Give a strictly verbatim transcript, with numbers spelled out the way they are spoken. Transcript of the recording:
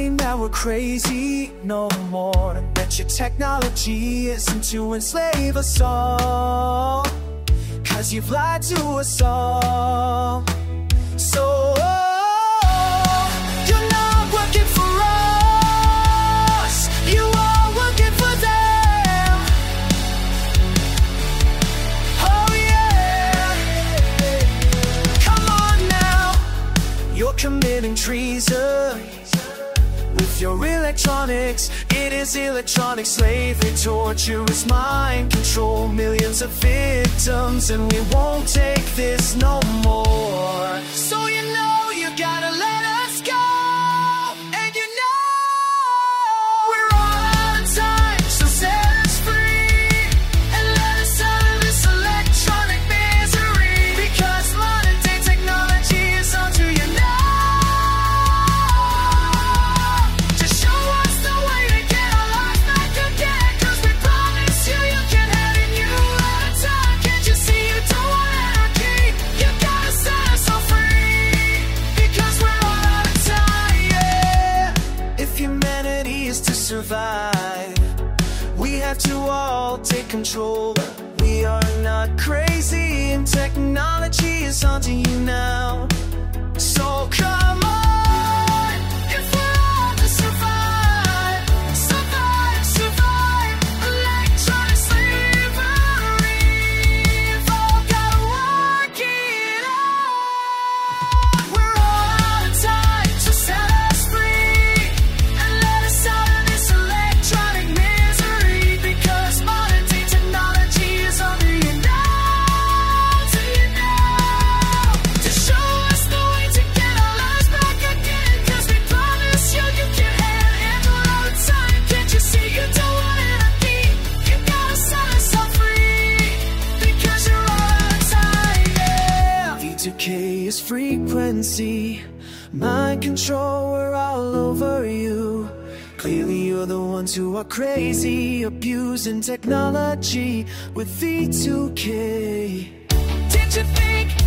say now we're crazy no more. That your technology isn't to enslave us all, 'cause you've lied to us all. So you're not working for us, you are working for them. Oh yeah, come on now. You're committing treason with your electronics. It is electronic slavery, torture is mind control. Millions of victims and we won't take this no more. So you know you gotta let us go, and you know we're all out of time. So set us free and let us out of this electronic misery, because modern day technology is onto you now. Survive, we have to all take control. We are not crazy and technology is onto you now. So come on, if we're all to survive, survive, survive electronic slavery. We've all gotta work it out. We're all out of time, so set us free and let us out. Decay is frequency, mind control, we're all over you. Clearly you're the ones who are crazy, abusing technology with V two K. Did you think